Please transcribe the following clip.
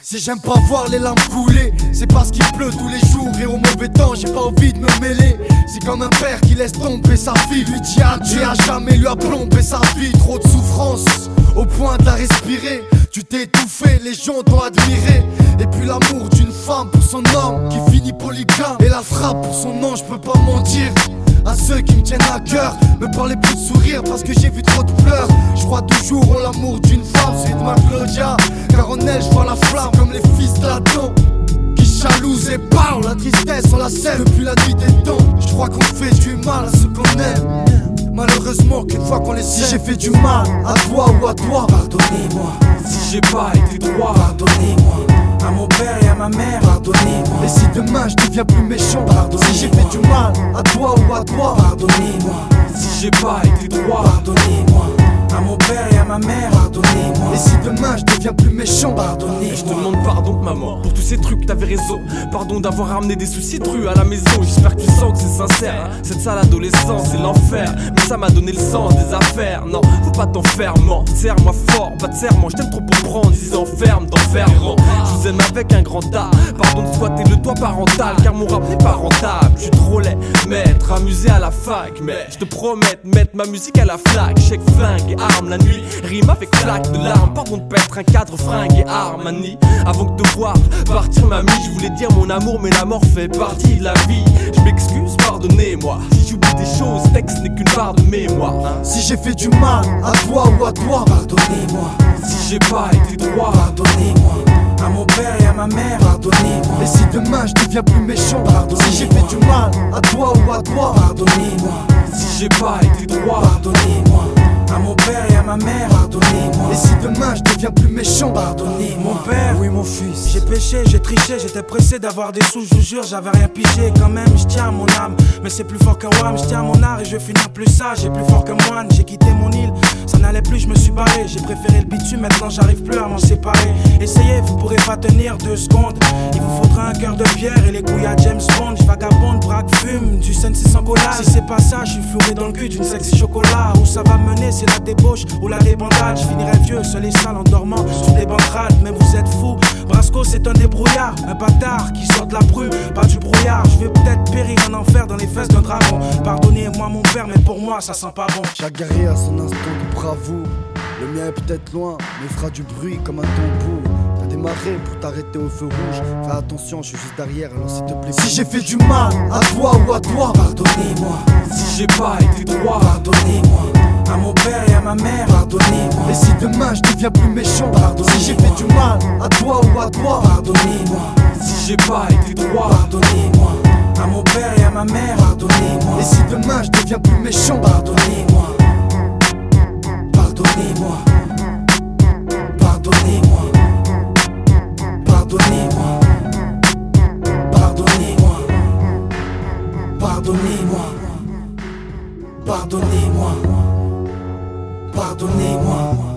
Si j'aime pas voir les larmes couler, c'est parce qu'il pleut tous les jours et au mauvais temps j'ai pas envie de me mêler. C'est comme un père qui laisse tomber sa fille, lui dit adieu à jamais, lui a plombé sa vie. Trop de souffrance au point de la respirer. Tu t'es étouffé, les gens t'ont admiré. Et puis l'amour d'une femme pour son homme qui finit polygame, et la frappe pour son ange, je peux pas mentir. À ceux qui me tiennent à cœur, me parlez plus de sourire parce que j'ai vu trop de pleurs. Je crois toujours en l'amour d'une femme, celui de ma Claudia, car en elle je vois la flamme comme les fils d'Adam qui jalousent et parlent la tristesse on la sème depuis la nuit des temps. Je crois qu'on fait du mal à ceux qu'on aime, malheureusement qu'une fois qu'on les sait. Si j'ai fait du mal à toi ou à toi, pardonnez-moi. Si j'ai pas été droit, pardonnez-moi. à mon père et à ma mère, pardonnez-moi. Et si demain je deviens plus méchant, pardonnez-moi. Si j'ai fait du mal à toi ou à toi, pardonnez-moi. Si j'ai pas été droit, pardonnez-moi. à mon père et à ma mère, pardonnez-moi. Et si demain je deviens plus méchant, pardonnez-moi. Et je te demande pardon maman pour tous ces trucs, t'avais raison. Pardon d'avoir ramené des soucis de rue à la maison. J'espère que tu sens que c'est sincère. Cette sale adolescence c'est l'enfer, mais ça m'a donné le sens des affaires. Non, faut pas t'en faire, serre-moi fort, pas de serment. Je t'aime trop pour prendre, ils enferment d'enfermement. Je vous aime avec un grand A. Pardon de squatter le toit parental, car mon rap n'est pas rentable. Je suis trop laid, maître, amusé à la fac. Mais je te promets de mettre ma musique à la flaque. Chèque, flingue et arme la nuit, rime avec flaque de larmes. Pardon de pas être un cadre, fringue et Armani. Avant de te voir partir mamie, je voulais dire mon amour, mais la mort fait partie de la vie. Je m'excuse, pardonnez-moi. Si j'oublie des choses, texte n'est qu'une part de mémoire. Si j'ai fait du mal à toi ou à toi, pardonnez-moi. Si j'ai pas été droit, pardonnez-moi. à mon père et à ma mère, pardonnez-moi. Et si demain je deviens plus méchant, pardonnez-moi. Si j'ai fait du mal à toi ou à toi, pardonnez-moi. Si j'ai pas été droit, pardonnez-moi. à mon père et à ma mère, pardonnez-moi. Et si demain je deviens plus méchant, pardonnez-moi. Mon père, oui mon fils, j'ai péché, j'ai triché, j'étais pressé d'avoir des sous, je vous jure, j'avais rien pigé. Quand même, je tiens à mon âme, mais c'est plus fort que WAM. Je tiens à mon art et je vais finir plus sage et plus fort que moine. J'ai quitté mon île, ça n'allait plus, je me suis barré. J'ai préféré le bitume, maintenant j'arrive plus à m'en séparer. Essayez, vous pourrez pas tenir 2 secondes. Il vous faudra un cœur de pierre et les couilles à James Bond. Je vagabonde, braque, fume, du Sensi sans collage. Si c'est pas ça, je suis fourré dans le cul d'une sexy chocolat. Où ça va mener, c'est la débauche ou la débandade. Je finirai vieux, seul et sale en dormant sur des banquerades. Mais vous êtes fous, Brasco c'est un débrouillard, un bâtard qui sort de la brume, pas du brouillard. Je vais peut-être périr en enfer dans les fesses d'un dragon. Pardonnez-moi mon père, mais pour moi ça sent pas bon. Chaque guerrier a son instant de bravoure. Le mien est peut-être loin, mais il fera du bruit comme un tambour. T'as démarré pour t'arrêter au feu rouge. Fais attention, je suis juste derrière, alors s'il te plaît. Si j'ai fait du mal à toi ou à toi, pardonnez-moi. Si j'ai pas été droit, pardonnez-moi. à mon père et à ma mère, pardonnez-moi. Et si demain je deviens plus méchant, pardonnez-moi. Si j'ai fait du mal à toi ou à toi, pardonnez-moi. Si j'ai pas été droit, pardonnez-moi. à mon père et à ma mère, pardonnez-moi. Et si demain je deviens plus méchant, pardonnez-moi. Pardonnez-moi. Pardonnez-moi. Pardonnez-moi. Pardonnez-moi. Pardonnez-moi. Pardonnez-moi. Pardonnez-moi.